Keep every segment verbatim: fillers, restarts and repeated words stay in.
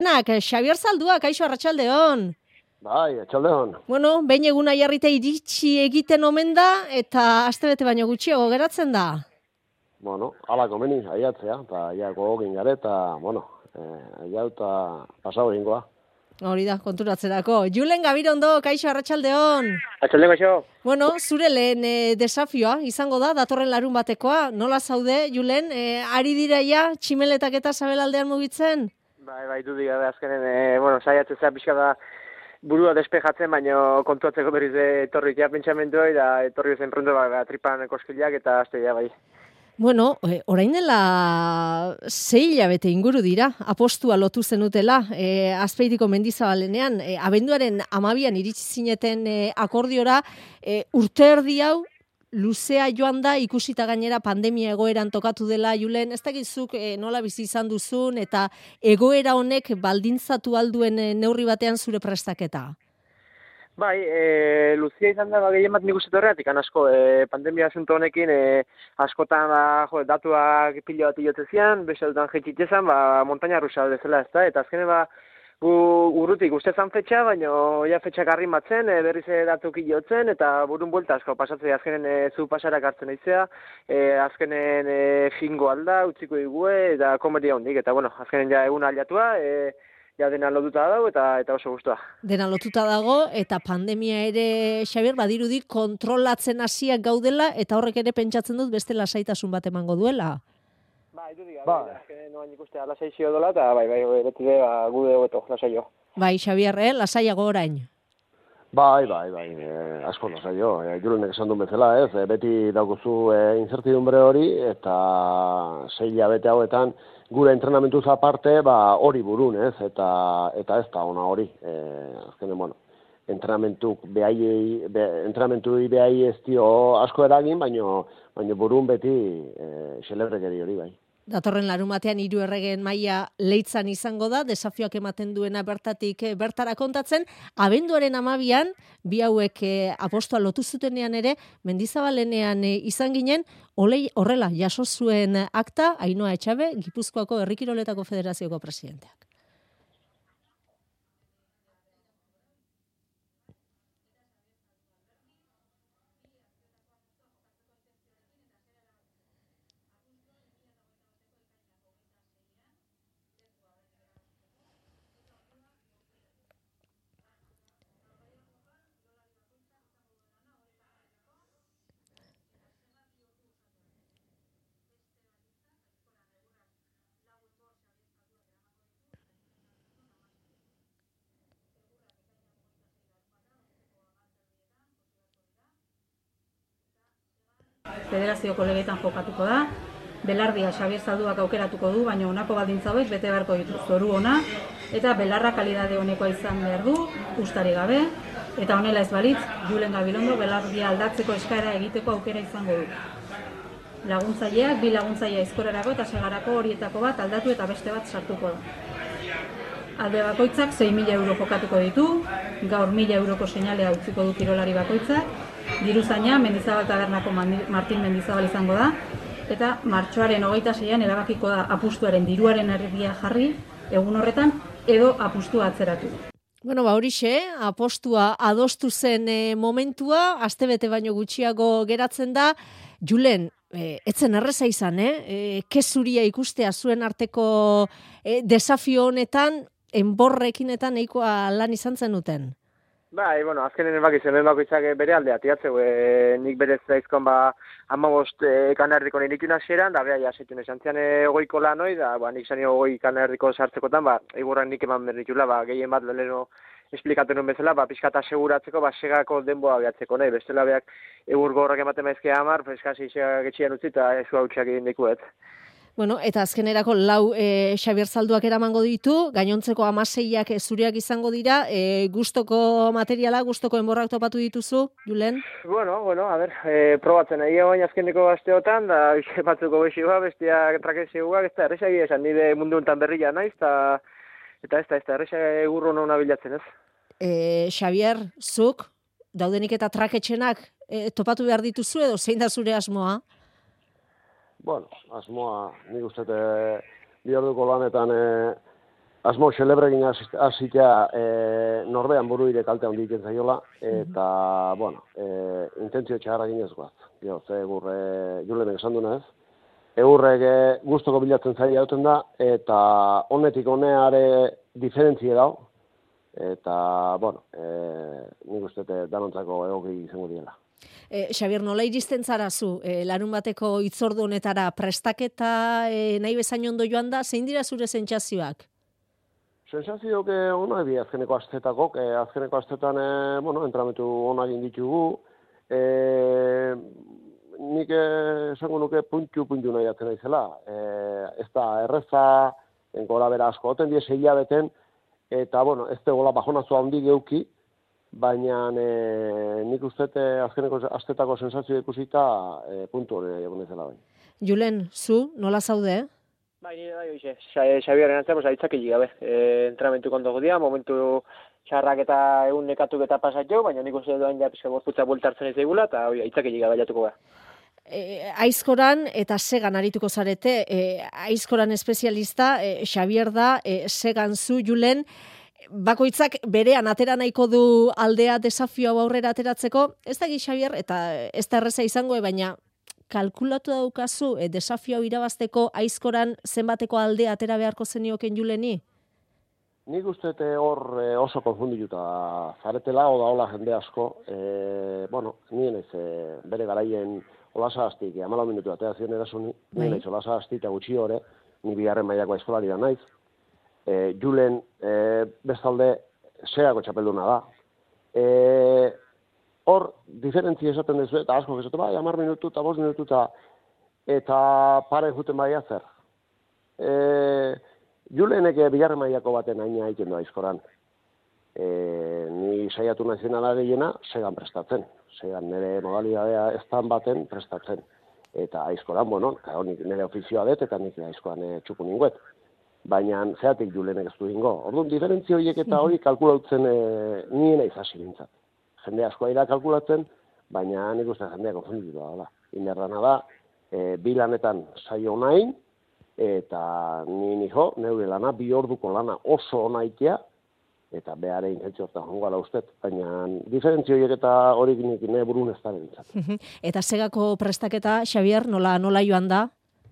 Nak, Xabier Zaldua, kaixo arratsaldeon. Bai, atxaldeon. Bueno, behin eguna jarrita iritsi egiten omen da, eta astebete baino gutxiago geratzen da. Bueno, ala komeni, aiatzea, eta aiako hogin gare, eta, bueno, eh, aiau eta pasau egingoa. Hori da, konturatzerako. Julen Gabirondo, kaixo arratsaldeon. Atxaldeon kaixo. Bueno, zure lehen e, desafioa izango da, datorren larun batekoa. Nola zaude, Julen? E, ari dira ja, tximeletak eta sabelaldean mugitzen? Bai, bai, dudik gabe azkenen, e, bueno, saiatzen zea pixka da burua despejatzen, baina kontuatzeko berriz etorri ja pentsamendua, eta etorri zen pronto ba, tripan koskiliak eta azte ja, bai. Bueno, e, orain dela sei hilabete inguru dira, apostua lotu zenutela, e, Azpeitiko Mendizabalenean, e, abenduaren hamabian iritsi zineten e, akordiora, e, urte erdi hau, luzea joan da, ikusita gainera pandemia egoeran tokatu dela, Julen, ez dakizuk e, nola bizi izan duzun, eta egoera honek baldintzatu alduen e, neurri batean zure prestaketa? Bai, e, luzia izan da, ba, gehien bat nik uste horretik, asko, e, pandemia asunto honekin, e, askotan, ba, jo, datuak pilo bat iotezian, besaltan jetxitezan, ba, montaña rusa bezala, ez da, eta azkene, ba, gu, urrutik uste zan fetxa, baina ja fetxak arrimatzen, e, berriz datuk iotzen, eta burun buelta asko pasatzea, azkenen e, zu pasarak hartzen aizea, e, azkenen e, fingo alda, utziko igue, eta komeria hondik, eta, bueno, azkenen ja egun aliatua, e, ja dena lotuta dago eta eta oso gustua. Dena lotuta dago eta pandemia ere, Xabier, badirudi kontrolatzen hasiak gaudela eta horrek ere pentsatzen dut beste lasaitasun bat emango duela. Bai, du diga, Bai. bai, azkenen noan ikustea lasaizio dola eta bai, bai, beti de, ba, gude hobeto, lasaio. Bai, Xabier, eh? Lasaiago orain. Bai, bai, bai, eh, asko nasa jo, eh, Julenek esan duen bezala, ez, eh, beti daukuzu eh, incertidumbre hori, eta sei hilabete hauetan, gure entrenamentu aparte, ba, hori burun, ez, eta eta ez da ona hori, eh, azkenen, bueno, entrenamentu behaiei, be, entrenamentu behaiei ez dio asko eragin, baino, baino burun beti eh, xelebrekeri hori bai. Datorren larumatean hiru erregeen maila leitzan izango da, desafioak ematen duena bertatik eh, bertara kontatzen, abenduaren hamabian, bi hauek eh, apostoa lotu zutenean ere, Mendizabalenean eh, izan ginen, olei horrela jaso zuen akta, Ainhoa Etxabe, Gipuzkoako Herri Kiroletako Federazioko presidenteak. Federazioko legeetan jokatuko da, belardia Xabier Zalduak aukeratuko du, baina honako baldintza hauek bete beharko ditu, zoru ona, eta belarra kalidade honekoa izan behar du, ustari gabe, eta honela ez balitz, Julen Gabirondo belardia aldatzeko eskaera egiteko aukera izango du. Laguntzaileak, bi laguntzailea aizkorarako eta segarako horietako bat aldatu eta beste bat sartuko da. Alde bakoitzak sei mila euro jokatuko ditu, gaur mila euroko seinalea utziko du kirolari bakoitzak, diruzaina Mendizabal Tabernako Martin Mendizabal izango da, eta martxoaren hogeita seian erabakiko da apustuaren diruaren erdia jarri, egun horretan, edo apustua atzeratu. Bueno, ba horixe, apostua adostu zen e, momentua, astebete baino gutxiago geratzen da, Julen, e, etzen erreza izan, eh? E, kezuria ikustea zuen arteko e, desafio honetan, enborrekin eta nahikoa lan izan zenuten. Bai, bueno, azkenen bakitzen, lehen bakoitzak bere aldea tiatzeu, e, nik berez zaizkon ba, amabost e, kanerdiko nirikun hasieran, da beha, ja, setun esan zian e, ogoiko lan hoi, da, ba, nik zani ogoi kanerdiko sartzekotan, ba, egurran nik eman berritula, ba, gehien bat leheno esplikatu nuen bezala, ba, pixkata seguratzeko, ba, segako denboa behatzeko, nahi, bestela beak egur gorrak ematen maizkea amar, eskasi sega getxian utzi, eta esu hau txak egin dikuet. Bueno, eta azkenerako lau e, Xabier Zalduak eramango ditu, gainontzeko amaseiak zuriak izango dira, e, gustoko materiala, gustoko enborrak topatu dituzu, Julen? Bueno, bueno, a ber, e, probatzen nahi baina azkeneko asteotan, da batzuko bexioa, bestia trakezioa, ez da, erresa egia esan, nire mundu honetan berria naiz, eta eta ez da, ez da, erresa egurro nona bilatzen ez. E, Xabier, zuk, daudenik eta traketxenak e, topatu behar dituzu edo zein da zure asmoa? Bueno, asmoa, nik uste bi orduko lanetan e, Asmo celebrekin hasitea e, norbean buru ire kalte handi egiten zaiola, eta, mm-hmm. bueno, e, intentzio txarrakin ez guaz. Jo, ze egur, e, Julenek esan duna ez. Eurrek e, guztoko bilatzen zaila duten da, eta honetik honeare diferentzie dau, eta, bueno, e, nik uste danontzako egoki izango diela. E, Xabier, nola iristen zara zu, e, larun bateko itzordu honetara prestaketa e, nahi bezain ondo joan da, zein dira zure sentsazioak? Sensazioak onak bi azkeneko astetakok, e, azkeneko astetan, e, bueno, entramentu onak inditugu, e, nik esango nuke puntu-puntu nahi atzen naizela. E, ez da erreza, gola bera asko, oten die seila beten, eta, bueno, ez da gola bajonazua handi geuki, baina e, nik uste azkeneko astetako sensazio ikusita e, puntu hori egon ezela bai. Julen, zu, nola zaude, eh? Bai, nire bai, hoxe, Xabiaren antzen, aitzak egin gabe. E, entramentu kondogu dira, momentu txarrak eta egun nekatuk eta pasat jo, baina nik uste doain ja pizka gorputza bueltartzen ez egula, eta aitzak egin gabe jatuko gara. E, aizkoran eta segan arituko zarete, e, aizkoran espezialista, e, Xabier da, e, segan zu, Julen, bakoitzak berean atera nahiko du aldea desafio aurrera ateratzeko, ez da Xabier, eta ez da erreza izango, baina kalkulatu daukazu e, desafio irabazteko aizkoran zenbateko aldea atera beharko zenioken Juleni? Nik uste hor e, oso konfundituta zaretela, oda hola jende asko, e, bueno, nien ez e, bere garaien olasa hastik, amalau minutu atea ziren erasuni, nien ez olasa hastik eta gutxi hori, ni bigarren mailako aizkolari da naiz. E, Julen e, bestalde seako txapelduna da. E, Hor, diferentzia esaten duzu, eta asko esaten, bai, amar minutu eta bost minutu eta, eta pare juten bai azer. E, Julenek bigarren mailako baten aina egiten du aizkoran. E, ni saiatu naizen ala gehiena, segan prestatzen. Segan nire modalidadea estan baten prestatzen. Eta aizkoran, bueno, nire ofizioa dut, eta nik aizkoran e, txuku ninguet. Baina zeatik Julenek ez du ingo. Orduan, diferentzia horiek eta hori kalkulautzen e, niena izasi gintzat. Jende askoa ira kalkulatzen, baina nik uste jendea konfunditu da. Inerrana da, e, bi lanetan saio nahin, eta ni nijo, neure lana, bi orduko lana oso onaitea, eta behare intentzio hortan jongo ala ustet, baina diferentzio horiek eta horik nik ne burun ez da bentzat. Eta segako prestaketa, Xabier, nola, nola joan da?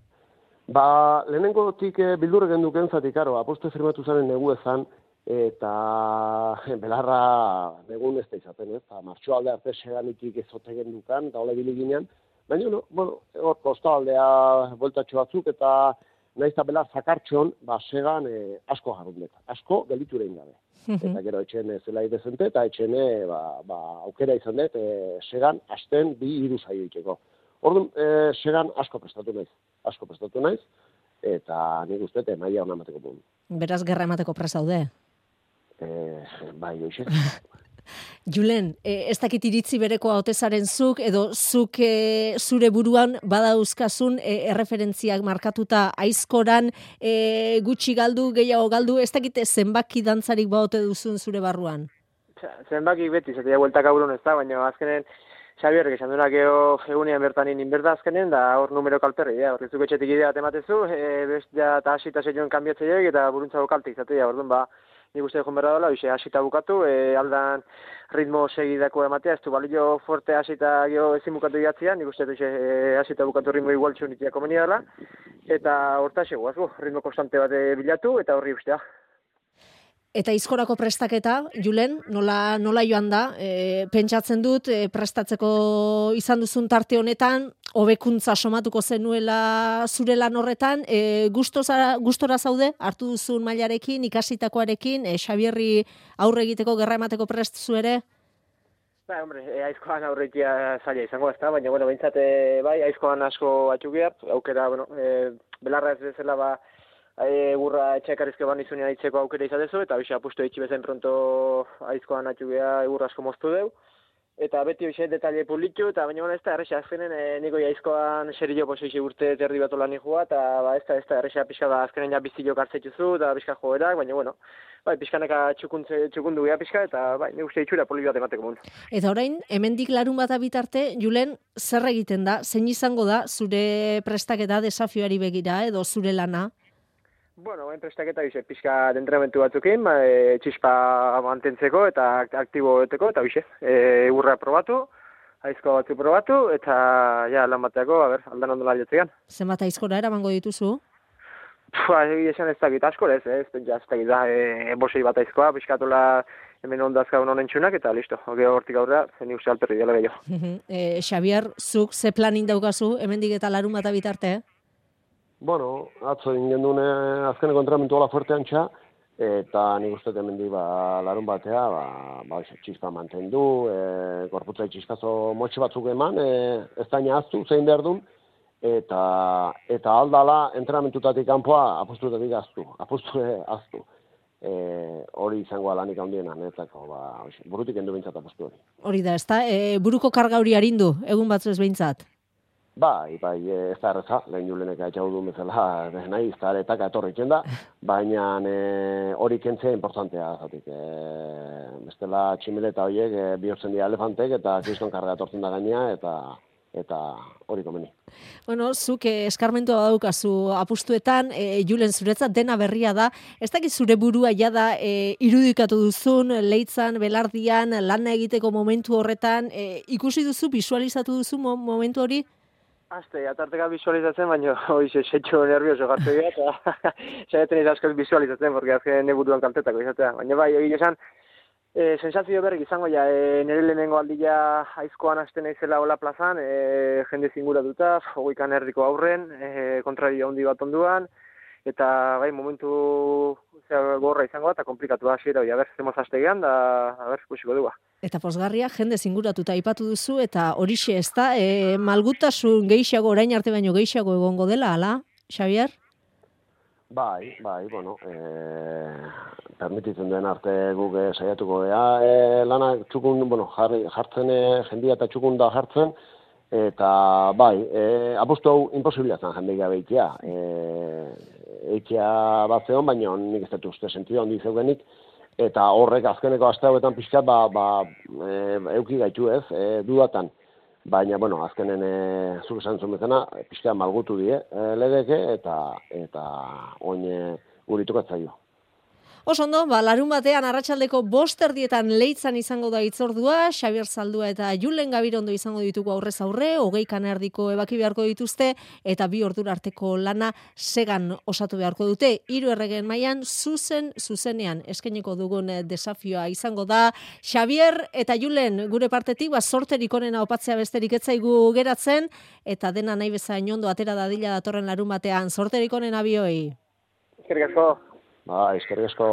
Ba, lehenengotik e, bildurrek enduken zatik, karo, aposte firmatu zaren negu ezan, eta belarra egun ez da izaten, ez, martxo alde arte seganitik ezote gendukan, eta ole biliginean, baina, no, bueno, hor kosta aldea bueltatxo batzuk, eta nahiz eta belar zakartxon, ba, segan e, asko jarrundet, asko gelitu egin gabe. Eta gero etxene zela idezente, eta etxene ba, ba, aukera izan dut, e, segan asten bi hiru saio itxeko. Orduan, e, segan asko prestatu naiz, asko prestatu naiz, eta nik uste, maila hona emateko pun. Beraz, gerra emateko presaude? Eh, bai, hoxe. Julen, eh, ez dakit iritzi bereko hautezaren zuk, edo zuk eh, zure buruan badauzkazun eh, erreferentziak markatuta aizkoran eh, gutxi galdu, gehiago galdu, ez dakit zenbaki dantzarik baote duzun zure barruan? Zenbaki beti, zatea bueltak aurun ez da, baina azkenen Xabierrek esan duenak egunean bertanin inberda azkenen, da hor numero kalperri, ja, horretzuk etxetik idea tematezu, e, bestia eta hasi eta seioen kanbiatzeiek eta buruntzago kalte izatea, orduan ba, nik uste joan berra dola, hasita bukatu, e, aldan ritmo segidako ematea, ez du balio fuerte hasita gero ezin bukatu idatzia, nik uste e, hasita bukatu ritmo igual txunitia komenia dela, eta horta xegoaz, ritmo konstante bat bilatu, eta horri ustea. Eta aizkorako prestaketa, Julen, nola, nola joan da? E, pentsatzen dut, e, prestatzeko izan duzun tarte honetan, hobekuntza somatuko zenuela zure lan horretan, e, gustora, gustora zaude, hartu duzun mailarekin, ikasitakoarekin, e, Xabierri aurre egiteko, gerra emateko prest zu ere? Ba, hombre, e, aizkoan aurretia zaila izango ez da, baina, bueno, behintzate, bai, aizkoan asko atxukiat, aukera, bueno, e, belarra ez bezala, ba, E, gurra etxekarrizke ban izunean itzeko aukera izatezu, eta hoxe apustu eitzi bezen pronto aizkoan atxugea egurra asko moztu deu. Eta beti hoxe detalle publitu, eta baina ez da erresa azkenen, e, niko aizkoan serio posoixe urte terdi bat olan joa, eta ba, ez da, ez da erresa pixka da azkenen ja bizillo kartzetxuzu, eta pixka joerak, baina bueno, bai, pixkaneka txukundu gea pixka, eta bai, nik uste itxura poli bat emateko mun. Eta orain, hemendik larun bat abitarte, Julen, zer egiten da, zein izango da, zure prestaketa desafioari begira, edo zure lana? Bueno, enprestaketa bize, pixka entrenamentu batzukin, ba, e, txispa mantentzeko eta aktibo eteko, eta bize, e, urra probatu, aizko batzu probatu, eta ja, lan bateako, a ber, aldan ondola jatzegan. Zenbat aizkora eramango dituzu? Pua, esan ez dakit asko, ez, ez, ez dakit da, e, bosei bat aizkoa, pixkatola hemen ondazka honen txunak, eta listo, hoge hortik aurrera, zen uste alperri dela gehiago. e, Xabier, zuk ze planin daukazu, hemendik eta larun bat bitarte, eh? Bueno, atzo ingen dune azkeneko entrenamentu hola fuerte antxa, eta nik uste hemendik ba, larun batea, ba, ba, txispa mantendu, e, gorputzai txiskazo motxe batzuk eman, e, ez da ahaztu, zein behar duen, eta, eta aldala entrenamentuetatik kanpoa apostuetatik aztu, apostu aztu. E, hori izango alanik handienan, netako, ba, burutik endu behintzat apostu hori. Hori da, ez da, e, buruko karga hori arindu, egun batzu ez behintzat? Bai, bai, ez da erreza, lehen julenek atxau du bezala, nahi, ez da eretaka etorritzen da, baina e, hori kentzea importantea, zatik, e, bestela tximeleta horiek e, bihurtzen dira elefantek, eta kriston karga etortzen da gainea, eta eta hori komeni. Bueno, zuk eh, eskarmentua daukazu apustuetan, eh, Julen zuretzat dena berria da, ez dakit zure burua jada eh, irudikatu duzun, Leitzan, Belardian, lana egiteko momentu horretan, eh, ikusi duzu, visualizatu duzu mo momentu hori? Aste, atarteka visualizatzen, baina hoize setxo nervioso jartu dira, eta saiatzen ez askoz visualizatzen, porque azken neburuan kaltetako izatea. Baina bai, egin esan, E, sensazio berrik izango ja, e, nire lehenengo aldia aizkoan hasten naizela hola plazan, e, jende zinguratuta, hogeikan erdiko aurren, e, kontrario handi bat onduan, eta bai, momentu zera, gorra izango da, eta komplikatu da, hasiera, a ber, zemoz hastegean, da, a ber, kusiko dugu. Eta pozgarria, jende zinguratuta aipatu duzu, eta horixe ez da, e, malgutasun gehiago, orain arte baino gehiago egongo dela, ala, Xabier? Bai, bai, bueno, e, permititzen den arte guk e, saiatuko ea, e, lana txukun, bueno, jarri, jartzen, e, jendia eta txukun da jartzen, eta bai, e, apostu hau imposibiliatzen jendei gabe eitea. E, eitea bat zeon, baina nik ez dut uste sentido handi zeugenik, eta horrek azkeneko aste hauetan pixkat, ba, ba, e, euki gaitu ez, e, dudatan. Baina, bueno, azkenen e, zuk esan zuen bezana, pixka malgutu die e, legeke, eta eta oin e, guritukatzaiu. Oso ondo, ba, larun batean arratsaldeko bost erdietan Leitzan izango da hitzordua, Xabier Zaldua eta Julen Gabirondo izango ditugu aurrez aurre, hogeikan erdiko ebaki beharko dituzte, eta bi ordura arteko lana segan osatu beharko dute. Hiru erregen mailan zuzen, zuzenean eskainiko dugun desafioa izango da. Xabier eta Julen, gure partetik, ba, sorterik onena opatzea besterik ez zaigu geratzen, eta dena nahi bezain ondo atera dadila datorren larun batean. Sorterik onena bioi. Eskerrik asko. Ba, eskerrik asko.